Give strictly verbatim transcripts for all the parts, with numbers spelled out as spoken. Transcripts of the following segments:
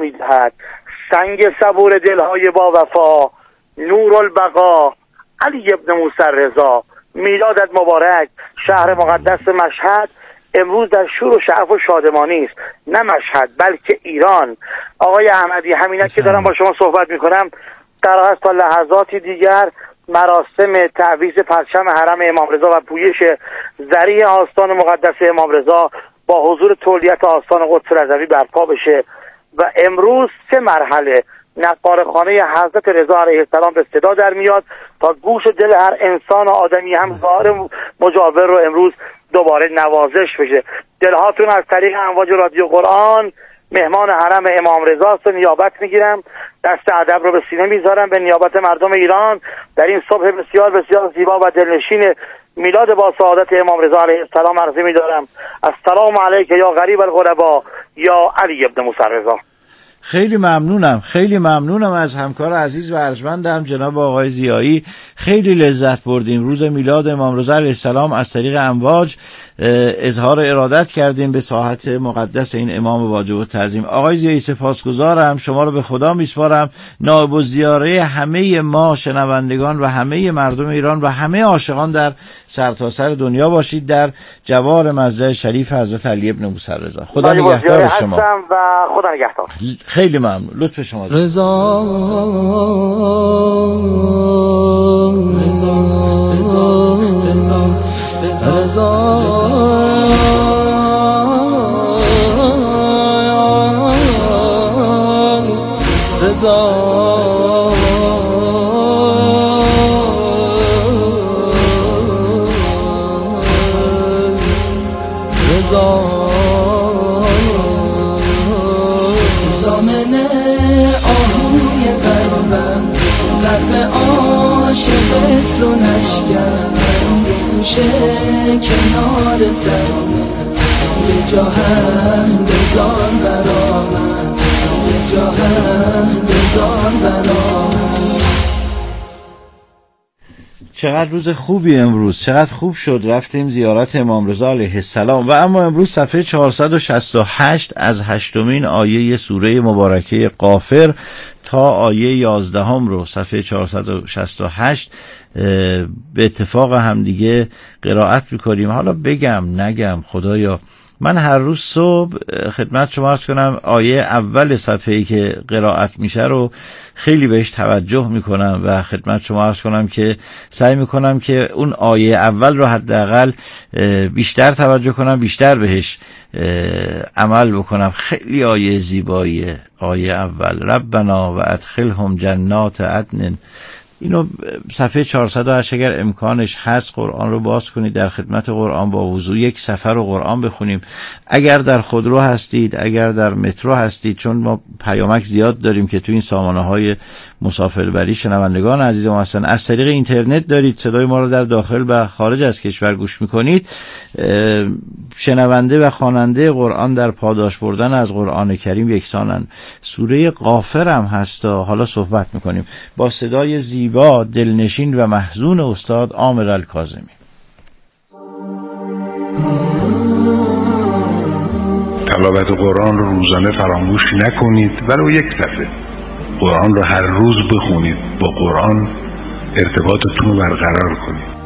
میدهد. سنگ صبور دلهای با وفا، نور البقا، علی ابن موسی رضا. میلادت مبارک. شهر مقدس مشهد امروز در شور و شعف و شادمانی است، نه مشهد بلکه ایران. آقای احمدی، همینه که دارم با شما صحبت میکنم قرار است تا لحظاتی دیگر مراسم تعویض پرچم حرم امام رضا و پویش زری آستان مقدس امام رضا با حضور تولیت آستان قدس رضوی برپا بشه و امروز سه مرحله نقارخانه حضرت رضا علیه السلام به صدا در میاد تا گوش و دل هر انسان و آدمی هم ظاهر مجاور رو امروز دوباره نوازش بشه. دلهاتون از طریق امواج رادیو قرآن مهمان حرم امام رضا است و نیابت میگیرم، دست ادب رو به سینه میذارم به نیابت مردم ایران در این صبح بسیار بسیار زیبا و دلنشین میلاد با سعادت امام رضا علیه السلام عرضه می‌دارم السلام علیک یا غریب الغربا یا علی ابن موسی رضا. خیلی ممنونم، خیلی ممنونم از همکار عزیز و ارجمندم جناب آقای ضیایی. خیلی لذت بردیم. روز میلاد امام رضا علیه السلام از طریق امواج اظهار ارادت کردیم به ساحت مقدس این امام واجب التعظیم. آقای ضیایی سپاسگزارم، شما رو به خدا میسپارم. نائب الزیاره همه ما شنوندگان و همه مردم ایران و همه عاشقان در سرتاسر سر دنیا باشید در جوار مزرعه شریف حضرت علی ابن موسی رضا. خدا نگهدار شما و خدا نگهدار. خیلی ممنون. لطف شما. رضا رضا رضا رضا رضا رضا عاشقت رو نشکن یه گوشه کنار سرمت یه جا هم بذار برا من یه جا هم بذار برا من. چقدر روز خوبی امروز، چقدر خوب شد رفتیم زیارت امام رضا علیه السلام. و اما امروز صفحه چهارصد و شصت و هشت از هشتمین آیه سوره مبارکه غافر تا آیه یازدهم رو صفحه چهارصد و شصت و هشت به اتفاق هم دیگه قرائت می‌کنیم. حالا بگم نگم خدایا، من هر روز صبح خدمت شما عرض کنم آیه اول صفحه‌ای که قرائت میشه رو خیلی بهش توجه میکنم و خدمت شما عرض کنم که سعی میکنم که اون آیه اول رو حداقل بیشتر توجه کنم، بیشتر بهش عمل بکنم. خیلی آیه زیباییه آیه اول. ربنا و ادخلهم جنات عدن. اینو صفحه چهارصد و هشت اگر امکانش هست قرآن رو باز کنید، در خدمت قرآن با وضو یک سفر رو قرآن بخونیم. اگر در خودرو هستید، اگر در مترو هستید، چون ما پیامک زیاد داریم که تو این سامانه های مسافربری شنوندگان عزیز ما هستن، از طریق اینترنت دارید صدای ما رو در داخل و خارج از کشور گوش میکنید، شنونده و خواننده قرآن در پاداش بردن از قرآن کریم یکسانن. سوره غافر هم هستا. حالا صحبت میکنیم با صدای زیبا دلنشین و محزون استاد عامر الکاظمی. تلاوت قرآن رو روزانه فراموش نکنید، ولو یک دفعه قرآن رو هر روز بخونید، با قرآن ارتباطتون رو برقرار کنید.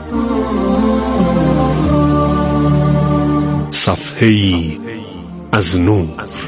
صفحه‌ای از نور.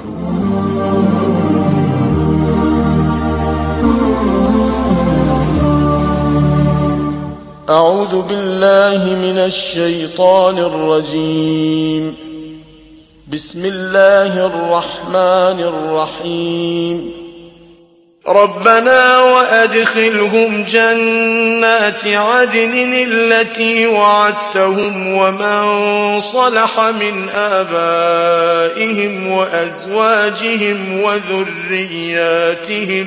أعوذ بالله من الشيطان الرجيم بسم الله الرحمن الرحيم ربنا وأدخلهم جنات عدن التي وعدتهم ومن صلح من آبائهم وأزواجهم وذرياتهم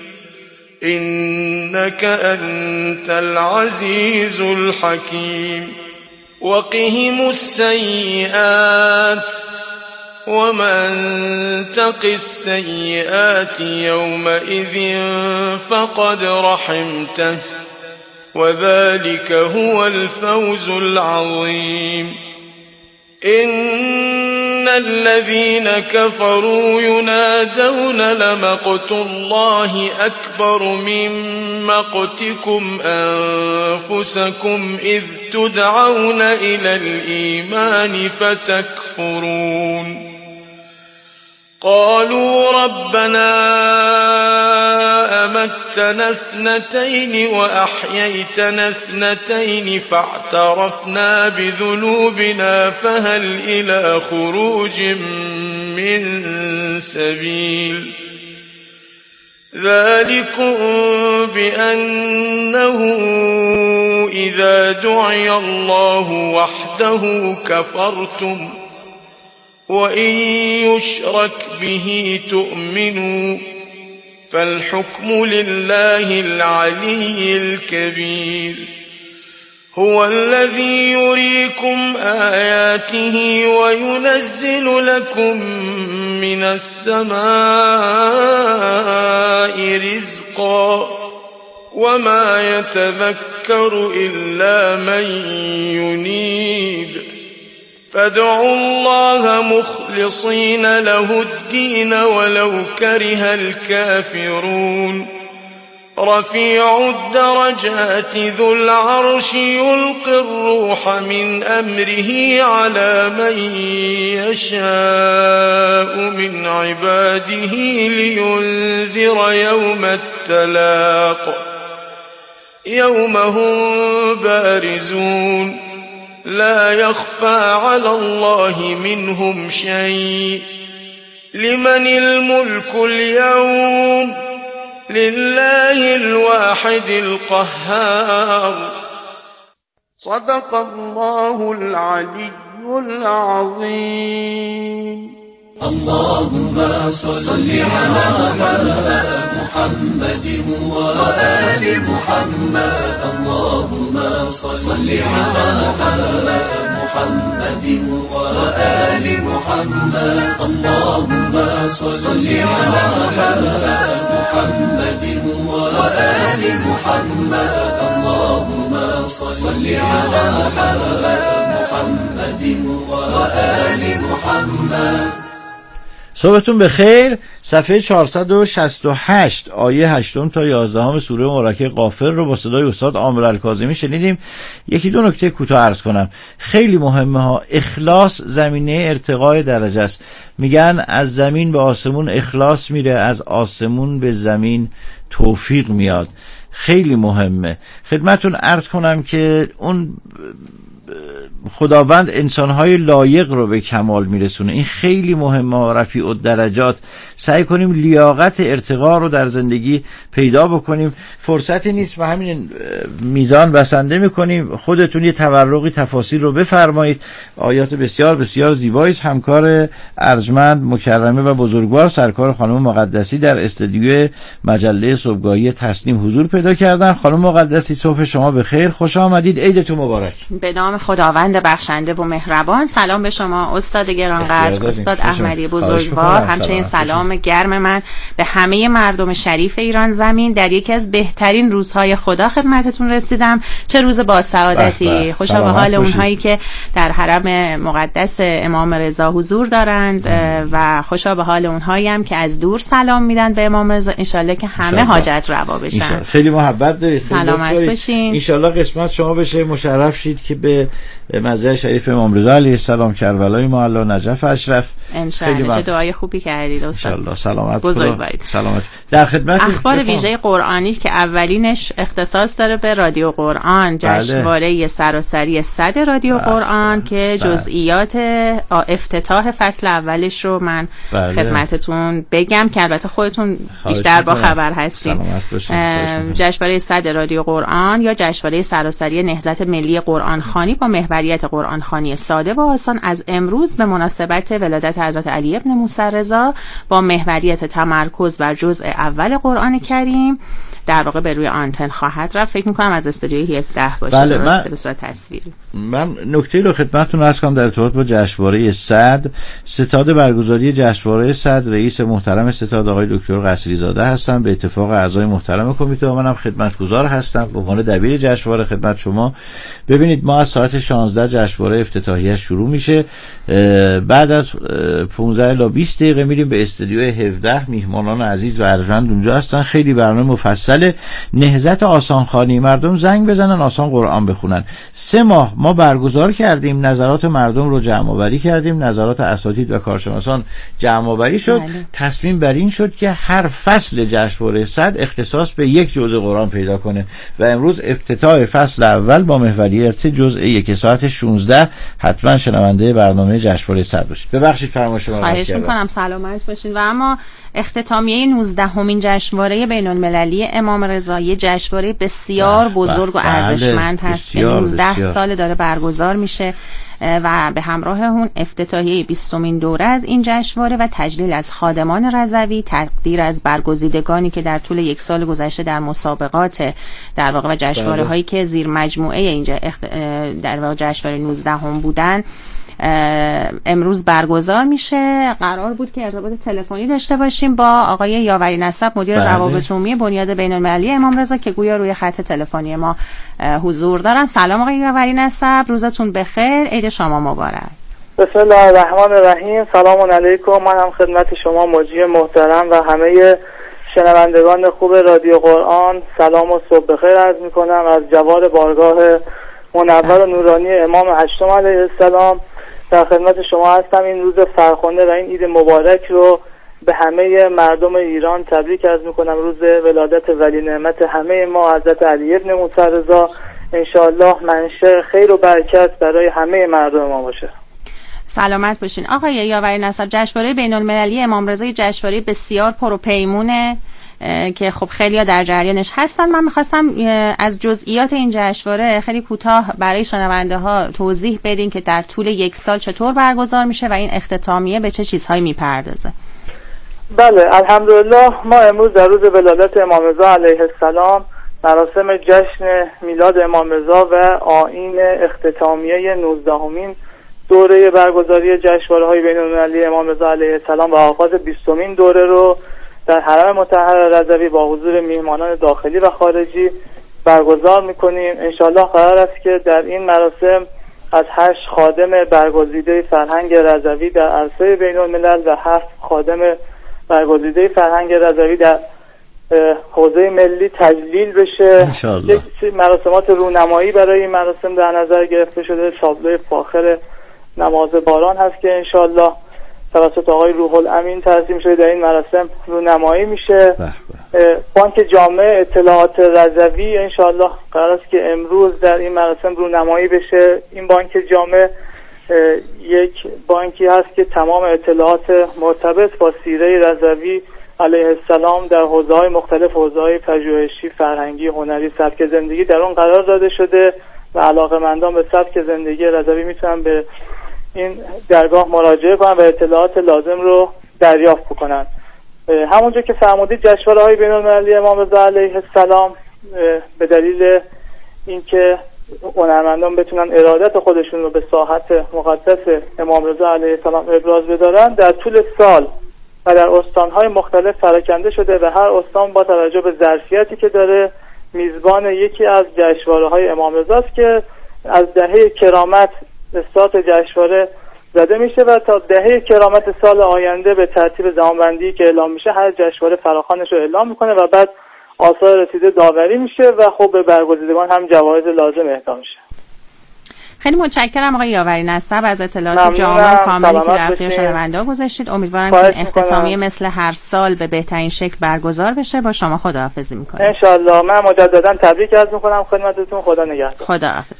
إنك أنت العزيز الحكيم وقهم السيئات ومن تق السيئات يومئذ فقد رحمته وذلك هو الفوز العظيم. إن الذين كفروا ينادون لمقت الله أكبر من مقتكم أنفسكم إذ تدعون إلى الإيمان فتكفرون قالوا ربنا أمتنا اثنتين وأحييتنا اثنتين فاعترفنا بذنوبنا فهل إلى خروج من سبيل ذلكم بأنه إذا دعي الله وحده كفرتم وإن يشرك به تؤمنوا فالحكم لله العلي الكبير هو الذي يريكم آياته وينزل لكم من السماء رزقا وما يتذكر إلا من ينيب فادعوا الله مخلصين له الدين ولو كره الكافرون رفيع الدرجات ذو العرش يلقي الروح من أمره على من يشاء من عباده لينذر يوم التلاق يوم هم بارزون لا يخفى على الله منهم شيء لمن الملك اليوم لله الواحد القهار صدق الله العلي العظيم اللهم صل على محمد وآل محمد اللهم صل على محمد وآل محمد اللهم صل على محمد وآل محمد اللهم صل على محمد وآل محمد. صبحتون بخیر. صفحه چهارصد و شصت و هشت آیه هشتم تا یازدهم سوره مبارکه غافر رو با صدای استاد عامر الکاظمی شنیدیم. یکی دو نکته کوتاه عرض کنم، خیلی مهمه ها. اخلاص زمینه ارتقای درجه است. میگن از زمین به آسمون اخلاص میره، از آسمون به زمین توفیق میاد. خیلی مهمه. خدمتون عرض کنم که اون خداوند انسانهای لایق رو به کمال میرسونه. این خیلی مهمه. رفیع الدرجات. سعی کنیم لیاقت ارتقا رو در زندگی پیدا بکنیم. فرصتی نیست و همین میزان بسنده میکنیم. خودتون یه تورقی تفاسیر رو بفرمایید. آیات بسیار بسیار زیبایی است. همکار ارجمند مکرمه و بزرگوار سرکار خانم مقدسی در استودیو مجله صبحگاهی تصنیم حضور پیدا کردن. خانم مقدسی صبح شما بخیر، خوش آمدید، عیدتون مبارک. به نام خداوند بخشنده و مهربان. سلام به شما استاد گرانقدر، استاد احمدی بزرگوار. همچنین سلام گرم من به همه مردم شریف ایران زمین. در یکی از بهترین روزهای خدا خدمتتون رسیدم. چه روز با سعادتی. خوشا به حال اونهایی که در حرم مقدس امام رضا حضور دارند و خوشا به حال اونهایی هم که از دور سلام میدن به امام رضا. انشالله که همه حاجت روا بشن. خیلی محبت دارید، سلامت باشین. انشالله قسمت شما بشه، مشرف شید که به مزار شریف امام رضا علیه السلام کربلای معلی نجف اشرف. انشالله. چه دعای خوبی کردید استاد. انشالله. سلامت بزرگوارید. سلامت. در خدمت اخبار ویژه قرآنی که اولینش اختصاص داره به رادیو قرآن، جشنواره سراسری صد رادیو بله. قرآن بله. که سر. جزئیات افتتاح فصل اولش رو من بله. خدمتتون بگم که البته خودتون بیشتر با خبر هستین. جشنواره صد رادیو قرآن یا جشنواره سراسری نهضت ملی قرآن خوانی با محوریت قرآن خوانی ساده و آسان از امروز به مناسبت ولادت حضرت علی ابن موسی رضا با محوریت تمرکز بر جزء اول قرآن کریم در واقع به روی آنتن خواهد رفت. فکر می‌کنم از استودیوی هفده باشه. بله، من به صورت تصویری. من نکته رو خدمتتون عرض کنم در ارتباط با جشنواره صدر. ستاد برگزاری جشنواره صدر رئیس محترم ستاد آقای دکتر قصری زاده هستن، به اتفاق اعضای محترم کمیته و منم خدمتگزار هستم به عنوان دبیر جشنواره خدمت شما. ببینید ما از ساعت شانزده جشنواره افتتاحیه شروع میشه، بعد از پانزده الی بیست دقیقه میریم به استودیو هفده. میهمانان عزیز و ارجمند اونجا هستن، خیلی برنامه مفصله. نهضت آسانخوانی، مردم زنگ بزنن آسان قرآن بخونن. سه ماه ما برگزار کردیم، نظرات مردم رو جمع آوری کردیم، نظرات اساتید و کارشناسان جمع آوری شد. بله. تصمیم بر این شد که هر فصل جشنواره صدر اختصاص به یک جزء قرآن پیدا کنه و امروز افتتاح فصل اول با محوریت جزء یک ساعت شانزده. حتما شنونده برنامه جشنواره صدر باشید. ببخشید فرمایش شما رو خواهش می‌کنم، سلامت باشید. و اما اختتامیه نوزدهمین جشنواره بین‌المللی امام رضا جشنواره بسیار بزرگ و ارزشمند هست که نوزده سال داره برگزار میشه و به همراه اون افتتاحیه بیستمین دوره از این جشنواره و تجلیل از خادمان رضوی، تقدیر از برگزیدگانی که در طول یک سال گذشته در مسابقات در واقع و جشنواره هایی که زیر مجموعه اینجا اخت... در واقع جشنواره نوزدهم بودن امروز برگزار میشه. قرار بود که ارتباط تلفنی داشته باشیم با آقای یاوری نسب، مدیر بله. روابط عمومی بنیاد بین‌المللی امام رضا که گویا روی خط تلفنی ما حضور دارن. سلام آقای یاوری نسب، روزتون بخیر، عید شما مبارک. بسم الله الرحمن الرحیم. سلام علیکم. من هم خدمت شما مجری محترم و همه شنوندگان خوب رادیو قرآن سلام و صبح بخیر عرض میکنم از جوار بارگاه منور و نورانی امام هشتم علیه السلام. در خدمت شما هستم. این روز فرخنده و این عید مبارک رو به همه مردم ایران تبریک عرض میکنم. روز ولادت ولی نعمت همه ما حضرت علی ابن موسی رضا، انشاءالله منشأ خیر و برکت برای همه مردم ما باشه. سلامت باشین. آقای یاوری نسب، جشنواره بین‌المللی امام رضا جشنواره بسیار پروپیمونه که خب خیلی‌ها در جریانش هستن. من می‌خواستم از جزئیات این جشنواره خیلی کوتاه برای شنونده‌ها توضیح بدین که در طول یک سال چطور برگزار میشه و این اختتامیه به چه چیزهایی میپردازه. بله، الحمدلله ما امروز در روز ولادت امام رضا علیه السلام مراسم جشن میلاد امام رضا و آیین اختتامیه نوزدهمین دوره برگزاری جشنواره‌های بین‌المللی امام رضا علیه السلام و آغاز بیستمین دوره رو در حرم مطهر رضوی با حضور میهمانان داخلی و خارجی برگزار میکنیم. انشاءالله قرار است که در این مراسم از هشت خادم برگزیده فرهنگ رضوی در عرصه بین الملل و هفت خادم برگزیده فرهنگ رضوی در حوزه ملی تجلیل بشه. یک مراسمات رونمایی برای این مراسم در نظر گرفته شده. تابلو فاخر نماز باران هست که انشاءالله توسط آقای روح الامین ترسیم شده در این مراسم رونمایی میشه. بانک جامع اطلاعات رضوی انشاءالله قرار است که امروز در این مراسم رونمایی بشه. این بانک جامع یک بانکی هست که تمام اطلاعات مرتبط با سیره رضوی علیه السلام در حوزه‌های مختلف، حوزه‌های پژوهشی، فرهنگی، هنری، سبک زندگی در اون قرار داده شده و علاقه‌مندان به سبک زندگی رضوی میتونن به این درگاه مراجعه کنن و اطلاعات لازم رو دریافت بکنن. همونجا که فرمودید جشنواره‌های بین‌المللی امام رضا علیه السلام به دلیل اینکه هنرمندان بتونن ارادت خودشون رو به ساحت مقدس امام رضا علیه السلام ابراز بدارن، در طول سال و در استان‌های مختلف پراکنده شده و هر استان با توجه به ظرفیتی که داره میزبان یکی از جشنواره‌های امام رضا است که از دهه کرامت استارت جشنواره زده میشه و تا دهه کرامت سال آینده به ترتیب زمانبندی که اعلام میشه هر جشنواره فراخوانش رو اعلام میکنه و بعد آثار رسیده داوری میشه و خب به برگزیدگان هم جوایز لازم اهدا میشه. خیلی متشکرم آقای یاوری نسب از اطلاعات جامع و کاملی که در اختیار شنونده‌ها گذاشتید. امیدوارم که این اختتامیه مثل هر سال به بهترین شکل برگزار بشه. با شما خداحافظی میکنم. ان شاء الله. من مجددا تبریک عرض میکنم خدمتتون. خدا نگهدار. خداحافظ شما.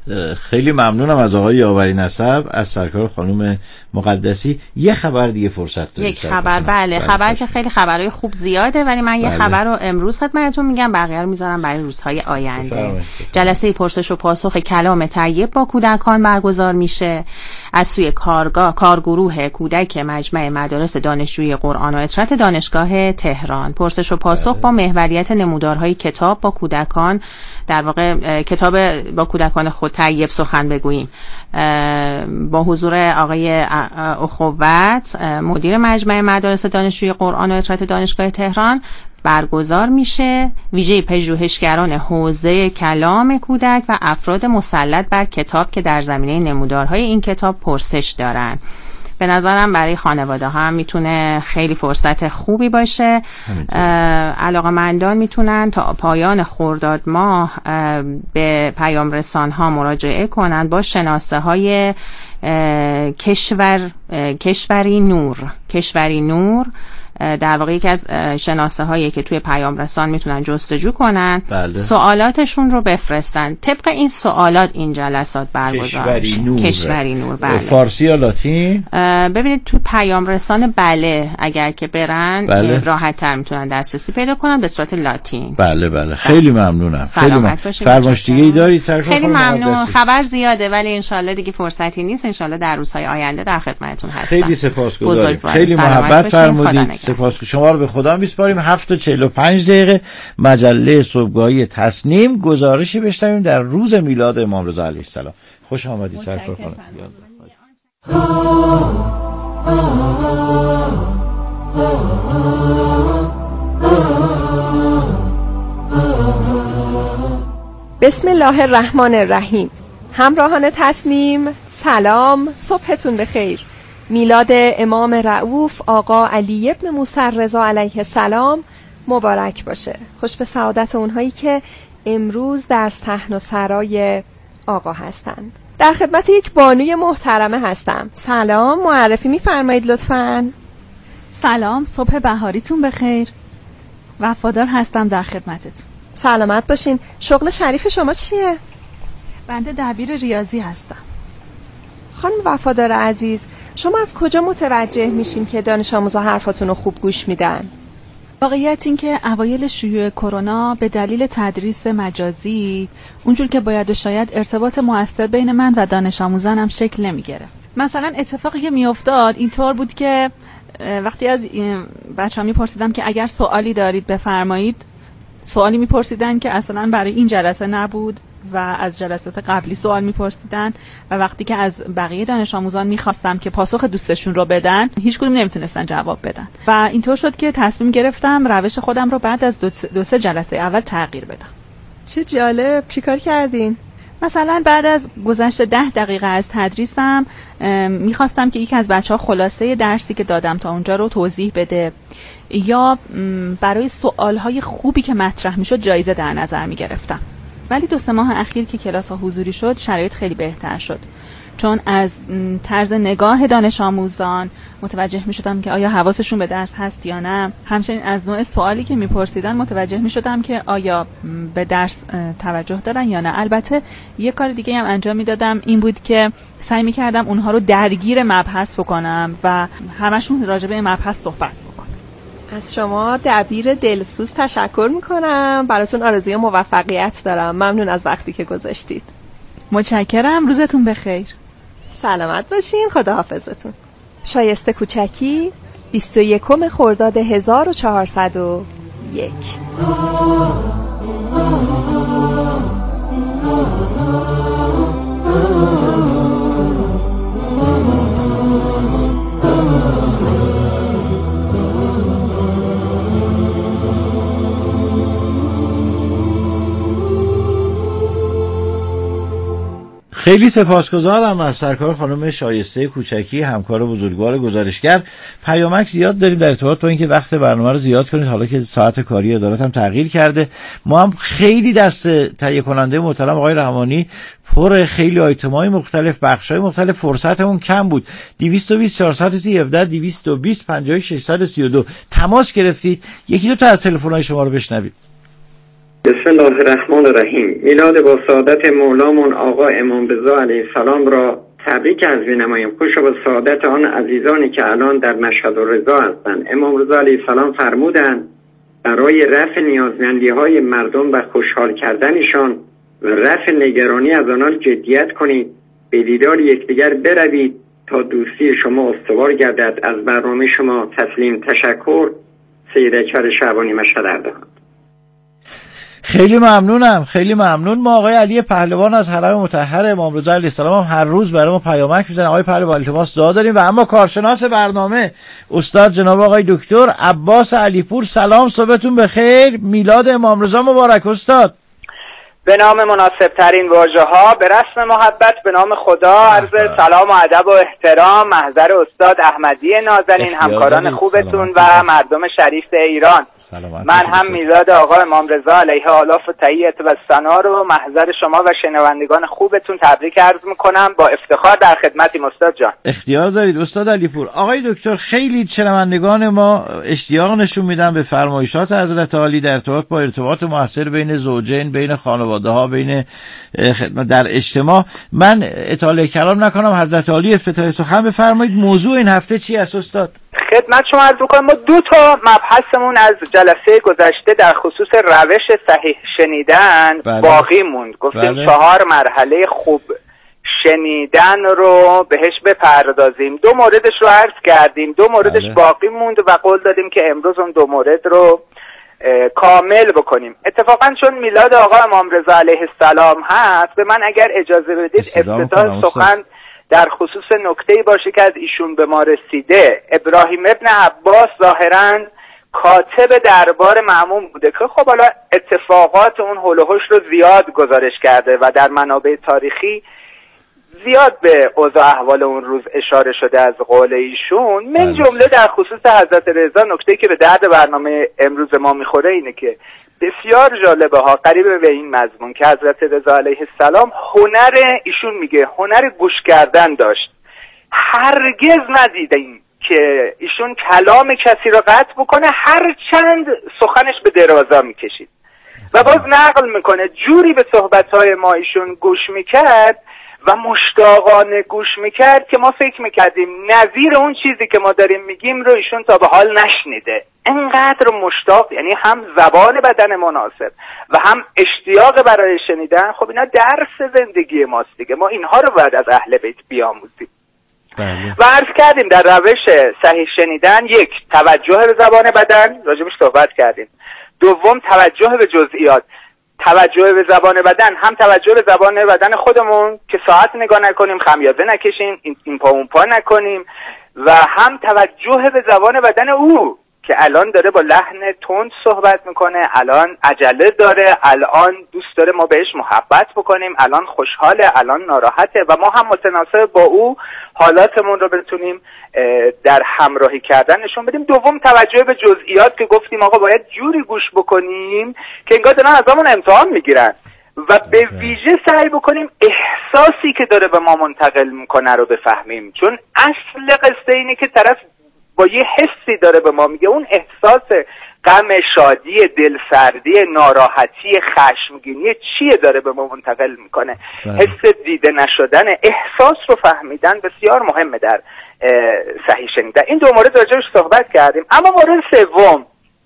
خیلی ممنونم از آقای یاوری نسب، از سرکار خانم مقدسی. یه خبر دیگه فرصت دارید؟ یک خبر، بله, بله خبر که خیلی خبرهای خوب زیاده، ولی من یه بله. خبر رو امروز خدمتتون میگم، بقیه رو میذارم برای روزهای آینده. بفرمایید. جلسه پرسش و پاسخ کلام طیب با کودکان برگزار میشه از سوی کارگاه کارگروه کودک مجمع مدارس دانشجویی قرآن و اطرت دانشگاه تهران. پرسش و پاسخ بله. با محوریت نمودارهای کتاب با کودکان، در واقع کتاب با کودکان خود طیب سخن بگوییم، با حضور آقای اخوت مدیر مجمع مدارس دانشجویی قرآن و اطرت دانشگاه تهران برگزار میشه. ویژه پژوهشگران حوزه کلام کودک و افراد مسلط بر کتاب که در زمینه نمودارهای این کتاب پرسش دارن. به نظرم برای خانواده ها هم میتونه خیلی فرصت خوبی باشه. علاقه‌مندان میتونن تا پایان خرداد ماه به پیام رسان ها مراجعه کنن با شناسه های کشور کشوری نور کشوری نور در واقع یکی از شناسه هایی که توی پیام رسان میتونن جستجو کنن. بله. سوالاتشون رو بفرستن. طبق این سوالات این جلسات برگزار میشه. نور. کشوری نور. بله. فارسی یا لاتین؟ ببینید تو پیام رسان بله اگر که برن بله. راحت تر میتونن دسترسی پیدا کنن به صورت لاتین. بله بله خیلی ممنونم. خیلی ممنونم. فرمایش دیگه ای دارید؟ خیلی ممنون. خبر زیاده ولی انشالله دیگه فرصتی نیست. انشالله در روزهای آینده در خدمتتون هستم. خیلی سپاسگزارم. خیلی محبت فرمودید. سپاس. شما رو به خدا میسپاریم. هفت و چهل و پنج دقیقه مجله صبحگاهی تصنیم، گزارشی بشنویم در روز میلاد امام رضا علیه السلام. خوش آمدید سرکار خانم. بسم الله الرحمن الرحیم. همراهان تصنیم سلام، صبحتون بخیر. میلاد امام رؤوف آقا علی ابن موسی رضا علیه السلام مبارک باشه. خوش به سعادت اونهایی که امروز در صحن و سرای آقا هستند. در خدمت یک بانوی محترمه هستم. سلام، معرفی میفرمایید لطفاً. سلام، صبح بهاریتون بخیر. وفادار هستم در خدمتتون. سلامت باشین. شغل شریف شما چیه؟ بنده دبیر ریاضی هستم. خانم وفادار عزیز، شما از کجا متوجه میشین که دانش آموزا حرفاتون رو خوب گوش میدن؟ واقعیت این که اوایل شیوع کرونا به دلیل تدریس مجازی اونجور که باید و شاید ارتباط مؤثر بین من و دانش آموزانم شکل نمیگرفت. مثلا اتفاقی که میافتاد اینطور بود که وقتی از بچه‌ها میپرسیدم که اگر سوالی دارید بفرمایید، سوالی میپرسیدن که اصلا برای این جلسه نبود و از جلسات قبلی سوال میپرسیدن و وقتی که از بقیه دانش آموزان میخواستم که پاسخ دوستشون رو بدن هیچ کدوم نمیتونستن جواب بدن و اینطور شد که تصمیم گرفتم روش خودم رو بعد از دو, دو سه جلسه اول تغییر بدم. چه جالب، چیکار کردین؟ مثلا بعد از گذشت ده دقیقه از تدریسم میخواستم که یکی از بچه‌ها خلاصه درسی که دادم تا اونجا رو توضیح بده یا برای سوالهای خوبی که مطرح میشد جایزه در نظر میگرفتم. ولی دو سه ماه اخیر که کلاس ها حضوری شد شرایط خیلی بهتر شد، چون از طرز نگاه دانش آموزان متوجه می شدم که آیا حواسشون به درس هست یا نه. همچنین از نوع سوالی که می پرسیدن متوجه می شدم که آیا به درس توجه دارن یا نه. البته یک کار دیگه هم انجام می دادم، این بود که سعی می کردم اونها رو درگیر مبحث بکنم و همشون راجع به مبحث صحبت. از شما دبیر دلسوز تشکر میکنم. براتون آرزوی موفقیت دارم. ممنون از وقتی که گذاشتید. متشکرم. روزتون بخیر. سلامت باشین. خداحافظتون. شایسته کوچکی، بیست و یکم خرداد هزار و چهارصد و یک. خیلی سپاسگزارم از سرکار خانم شایسته کوچکی، همکار بزرگوار گزارشگر. پیامک زیاد داریم در ارتباط با اینکه وقت برنامه رو زیاد کنید، حالا که ساعت کاری ادارات هم تغییر کرده. ما هم خیلی دست تهیه کننده محترم آقای رحمانی پر خیلی آیتم‌های مختلف، بخش‌های مختلف، فرصتمون کم بود. دویست و بیست چهارصد و سی هفده دویست و بیست پنجاه ششصد و سی و دو تماس گرفتید. یکی دو تا از تلفن‌های شما رو بشنوید. بسم الله الرحمن الرحیم. میلاد با سعادت مولامون آقا امام رضا علیه السلام را تبریک عرض می‌نمایم. خوش با سعادت آن عزیزانی که الان در مشهد الرضا هستند. امام رضا علیه السلام فرمودند برای رفع نیازمندی‌های مردم و خوشحال کردنشان و رفع نگرانی از آنان جدیت کنید، به دیدار یکدیگر بروید تا دوستی شما استوار گردد. از برنامه شما تسلیم. تشکر. سید اکبر شعبانی، مشهد اردهان. خیلی ممنونم، خیلی ممنون. ما آقای علی پهلوان از حرم مطهر امام رضا علیه السلام هم هر روز برای ما پیامک میزنن. آقای پهلوان التماس دعا داریم. و اما کارشناس برنامه استاد جناب آقای دکتر عباس علیپور، سلام، صبحتون بخیر، میلاد امام رضا مبارک استاد. به نام مناسب ترین واژه ها، به رسم محبت، به نام خدا عرض سلام و ادب و احترام محضر استاد احمدی نازنین، همکاران خوبتون و مردم شریف ایران. من هم میلاد آقا امام رضا علیه آلاف و تحیت و ثنا رو محضر شما و شنوندگان خوبتون تبریک عرض میکنم. با افتخار در خدمتیم استاد جان. اختیار دارید استاد علیپور. آقای دکتر، خیلی شنوندگان ما اشتیاق نشون میدن به فرمایشات حضرت عالی در ارتباط با ارتباط موثر بین زوجین، بین خانواده ها، بین خدمت در اجتماع. من اطاله کلام نکنم، حضرت عالی افتتاح سخن بفرمایید. موضوع این هفته چی است استاد؟ خدمت شما عرض می‌کنم ما دو تا مبحثمون از جلسه گذشته در خصوص روش صحیح شنیدن بله. باقی موند. گفتیم بله. چهار مرحله خوب شنیدن رو بهش بپردازیم. دو موردش رو عرض کردیم، دو موردش بله. باقی موند و قول دادیم که امروز اون دو مورد رو کامل بکنیم. اتفاقا چون میلاد آقا امام رضا علیه السلام هست، به من اگر اجازه بدید افتتاح سخن در خصوص نکته‌ای باشه که از ایشون به ما رسیده. ابراهیم ابن عباس ظاهراً کاتب دربار مأمون بوده که خب حالا اتفاقات اون هول و حوش رو زیاد گزارش کرده و در منابع تاریخی زیاد به اوضاع احوال اون روز اشاره شده از قول ایشون. من جمله در خصوص حضرت رضا نکته‌ای که به درد برنامه امروز ما میخوره اینه که بسیار جالبه ها، قریب به این مضمون که حضرت رضا علیه السلام هنر، ایشون میگه هنر گوش کردن داشت. هرگز ندیدیم که ایشون کلام کسی رو قطع بکنه، هر چند سخنش به درازا میکشید. و باز نقل میکنه جوری به صحبتهای ما ایشون گوش میکرد و مشتاقانه گوش میکرد که ما فکر میکردیم نظیر اون چیزی که ما داریم میگیم رو ایشون تا به حال نشنیده. انقدر مشتاق، یعنی هم زبان بدن مناسب و هم اشتیاق برای شنیدن. خب اینا درس زندگی ماست دیگه، ما اینها رو باید از اهل بیت بیاموزیم. بله. و عرض کردیم در روش صحیح شنیدن، یک، توجه به زبان بدن، راجبش صحبت کردیم. دوم، توجه به جزئیات. توجه به زبان بدن، هم توجه به زبان بدن خودمون که ساعت نگاه نکنیم، خمیازه نکشیم، این, این پا اون پا نکنیم، و هم توجه به زبان بدن او که الان داره با لحن تند صحبت میکنه، الان عجله داره، الان دوست داره ما بهش محبت بکنیم، الان خوشحاله، الان ناراحته، و ما هم متناسب با او حالاتمون رو بتونیم در همراهی کردن نشون بدیم. دوم، توجه به جزئیات که گفتیم آقا باید جوری گوش بکنیم که انگار دارن از همون امتحان میگیرن و به ویژه سعی بکنیم احساسی که داره به ما منتقل میکنه رو بفهمیم، چون اصل قصه اینه که طرف با یه حسی داره به ما میگه، اون احساس غم، شادی، دلسردی، ناراحتی، خشمگینی چیه داره به ما منتقل میکنه. حس دیده نشدن، احساس رو فهمیدن بسیار مهمه در صحیح شنیدن. این دو مورد راجعش صحبت کردیم. اما مورد سوم،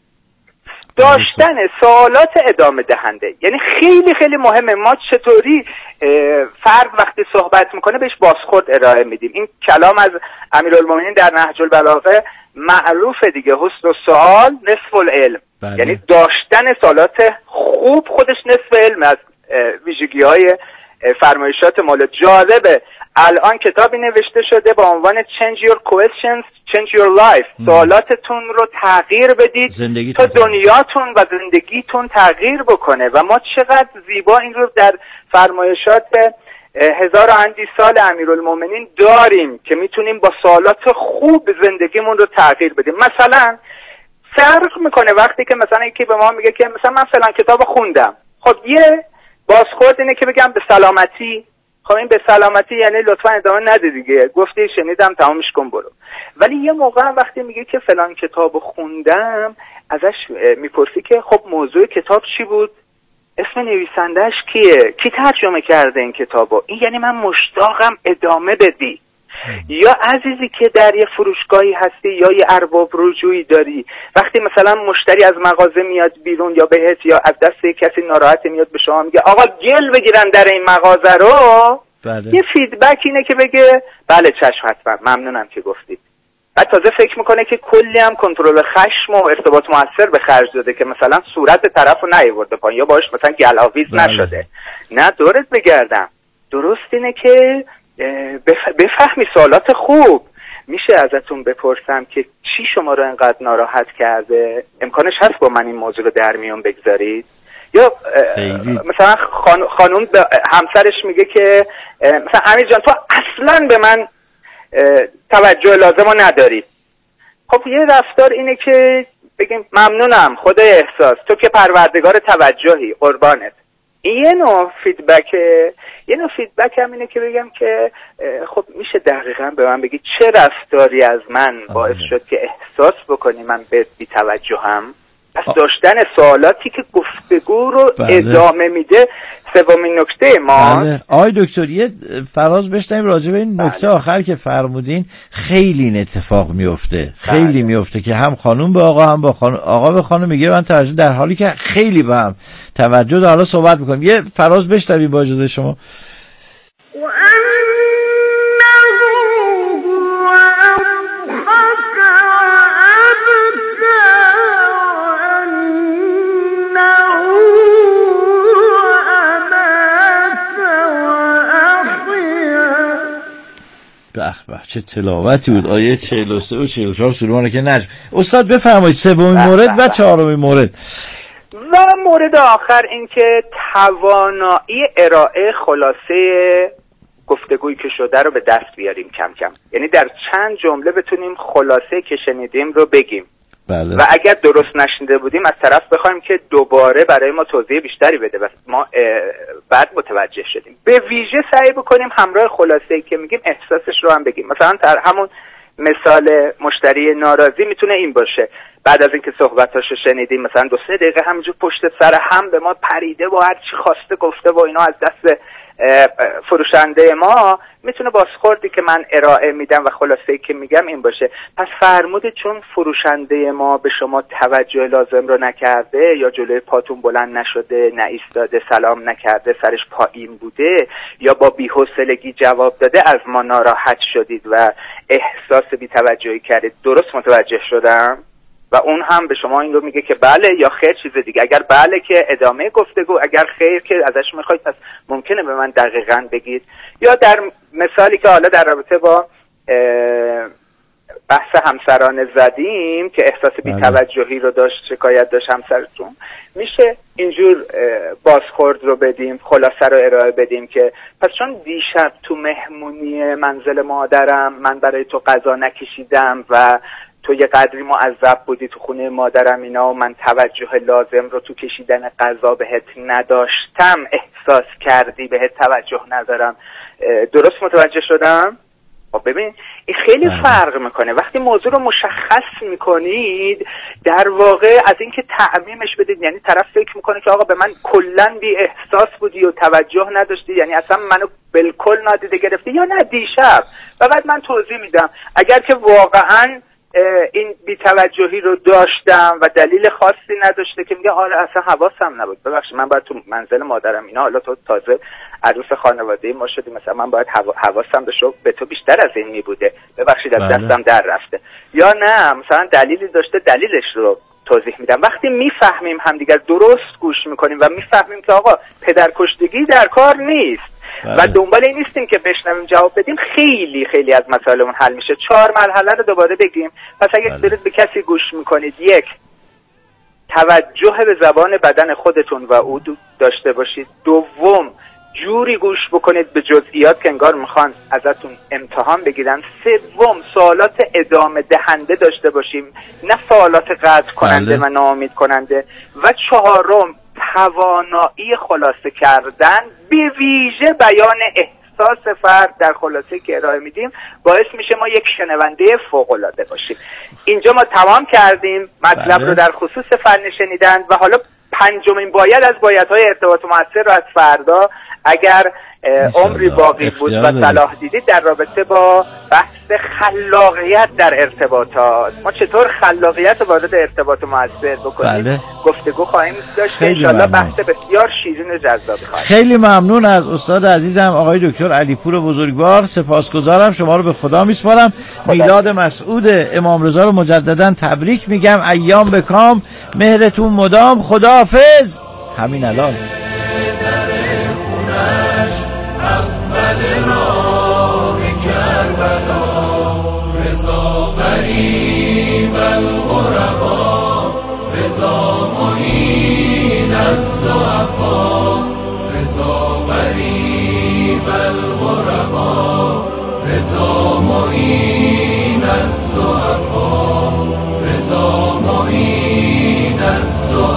داشتن سوالات ادامه دهنده، یعنی خیلی خیلی مهمه. ما چطوری فرد وقتی صحبت میکنه بهش بازخورد ارائه میدیم. این کلام از امیرالمومنین در نهج البلاغه معروفه دیگه، حسن السؤال نصف العلم. بله. یعنی داشتن سوالات خوب خودش نصف علم. از ویژگی های فرمایشات مولا جالبه، الان کتابی نوشته شده با عنوان Change your questions, change your life. سوالاتتون رو تغییر بدید تا دنیاتون و زندگیتون تغییر بکنه. و ما چقدر زیبا این رو در فرمایشات هزار و اندی سال امیرالمومنین داریم که میتونیم با سوالات خوب زندگیمون رو تغییر بدیم. مثلا فرق میکنه وقتی که مثلا یکی به ما میگه که مثلا من فلان کتاب خوندم، خب یه بازخورد اینه که بگم به سلامتی. خب این به سلامتی یعنی لطفا ادامه نده دیگه، گفتی شنیدم تمامش کن برو. ولی یه موقع وقتی میگه که فلان کتاب خوندم، ازش میپرسی که خب موضوع کتاب چی بود؟ اسم نویسندهش کیه؟ کی ترجمه کرده این کتابو؟ این یعنی من مشتاقم ادامه بدی. یا عزیزی که در یه فروشگاهی هستی یا یه ارباب رجوعی داری، وقتی مثلا مشتری از مغازه میاد بیرون یا بهت یا از دست یک کسی ناراحت میاد به شما میگه آقا گل بگیرن در این مغازه رو، بله. یه فیدبک اینه که بگه بله چشم حتما ممنونم که گفتید. بعد تازه فکر میکنه که کلی هم کنترل خشم و ارتباط موثر به خرج داده که مثلا صورت طرفو نیورده پایین یا باهاش مثلا گلاویز بله. نشده. نه دورت بگردم، درست اینه که بفهمی سوالات خوب. میشه ازتون بپرسم که چی شما رو انقدر ناراحت کرده؟ امکانش هست با من این موضوع رو در میون بگذارید؟ یا مثلا خان... خانوم به همسرش میگه که مثلا امیر جان تو اصلا به من توجه لازم رو نداری. خب یه رفتار اینه که بگیم ممنونم خدا احساس، تو که پروردگار توجهی قربانت. این یه نوع فیدبکه. یه نوع فیدبک هم اینه که بگم که خب میشه دقیقا به من بگی چه رفتاری از من باعث شد که احساس بکنی من به بی توجهم. پس داشتن سوالاتی که گفتگو رو بله. ادامه میده سومین نکته ما. بله. آقای دکتر یه فراز بشنیم راجع به این نکته بله. آخر که فرمودین. خیلی این اتفاق میفته، خیلی بله. میفته که هم خانوم به آقا هم با خانوم، آقا به خانوم میگه من توجه، در حالی که خیلی به هم توجه داره. حالا صحبت میکنیم. یه فراز بشنویم با اجازه شما. به به چه تلاوتی بود. آیه چهل و سه و چهل و چهار سوره که نجم. استاد بفرمایید سومین مورد و چهارمین مورد. و مورد آخر این که توانایی ارائه خلاصه گفتگویی که شده رو به دست بیاریم کم کم. یعنی در چند جمله بتونیم خلاصه که شنیدیم رو بگیم. بله. و اگر درست نشنیده بودیم از طرف بخوایم که دوباره برای ما توضیح بیشتری بده و ما بعد متوجه شدیم. به ویژه سعی بکنیم همراه خلاصه‌ای که میگیم احساسش رو هم بگیم. مثلا در همون مثال مشتری ناراضی میتونه این باشه. بعد از اینکه صحبتاشو شنیدیم مثلا دو سه دقیقه همینجور پشت سر هم به ما پریده و هر چی خواسته گفته و اینا از دست فروشنده ما، میتونه بازخوردی که من ارائه میدم و خلاصه‌ای که میگم این باشه. پس فرمودید چون فروشنده ما به شما توجه لازم رو نکرده یا جلوی پاتون بلند نشده، نه ایستاده سلام نکرده، سرش پایین بوده یا با بی‌حوصلگی جواب داده، از ما ناراحت شدید و احساس بی‌توجهی کردید. درست متوجه شدم؟ و اون هم به شما این رو میگه که بله یا خیر چیز دیگه. اگر بله که ادامه گفتگو، اگر خیر که ازش میخواید پس ممکنه به من دقیقاً بگید. یا در مثالی که حالا در رابطه با بحث همسرانه زدیم که احساس بی‌توجهی رو داشت، شکایت داشت همسرتون، میشه اینجور بازخورد رو بدیم، خلاصه رو ارائه بدیم که پس چون دیشب تو مهمونی منزل مادرم من برای تو غذا نکشیدم و تو یه قدری معذب بودی تو خونه مادرم اینا و من توجه لازم رو تو کشیدن غذا بهت نداشتم، احساس کردی بهت توجه ندارم. درست متوجه شدم؟ خب ببین این خیلی فرق میکنه. وقتی موضوع رو مشخص میکنید در واقع از اینکه تعمیمش بدید، یعنی طرف فکر میکنه که آقا به من کلا بی احساس بودی و توجه نداشتی، یعنی اصلا منو بالکل نادیده گرفتی، یا نه دیشب. و بعد من توضیح میدم اگر که واقعا این بی‌توجهی رو داشتم و دلیل خاصی نداشته که میگه حالا اصلا حواسم نبود، ببخشید من باید تو منزل مادرم اینا، حالا تو تازه عروس خانواده ما شدی، مثلا من باید حواسم به تو بیشتر از این میبوده، ببخشید از دستم در رفته. یا نه مثلا دلیلی داشته، دلیلش رو توضیح میدم. وقتی میفهمیم همدیگر درست گوش میکنیم و میفهمیم که آقا پدرکشتگی در کار نیست بله. و دنبال این نیستیم که بشنویم جواب بدیم، خیلی خیلی از مسائلمون حل میشه. چهار مرحله رو دوباره بگیم. پس اگه بله. برید به کسی گوش میکنید، یک، توجه به زبان بدن خودتون و او داشته باشید. دوم، جوری گوش بکنید به جزئیات که انگار میخوان ازتون امتحان بگیرن. سوم، سوالات ادامه دهنده داشته باشیم، نه سوالات قطع کننده بله. و ناامید کننده. و چهارم، توانایی خلاصه کردن، به ویژه بیان احساس فرد در خلاصه که ارائه میدیم، باعث میشه ما یک شنونده فوق‌العاده باشیم. اینجا ما تمام کردیم مطلب بله. رو در خصوص فن شنیدن و حالا پنجمین باید از بایدهای ارتباط موثر رو از فردا اگر عمری باقی بود و صلاح دیدید در رابطه با بحث خلاقیت در ارتباطات، ما چطور خلاقیت وارد ارتباط موثر بکنیم بله. گفتگو خواهیم داشت که انشالله بحث بسیار شیرین و جذابی خواهیم. خیلی ممنون از استاد عزیزم آقای دکتر علیپور بزرگوار، سپاسگزارم، شما رو به خدا میسپارم. میلاد مسعود امام رضا رو مجددا تبریک میگم، ایام بکام، مهرتون مدام، خداحافظ. همین الان اول راه کربلا، رضا غریب الغربا، رضا معین الضعفا، رضا غریب الغربا، رضا معین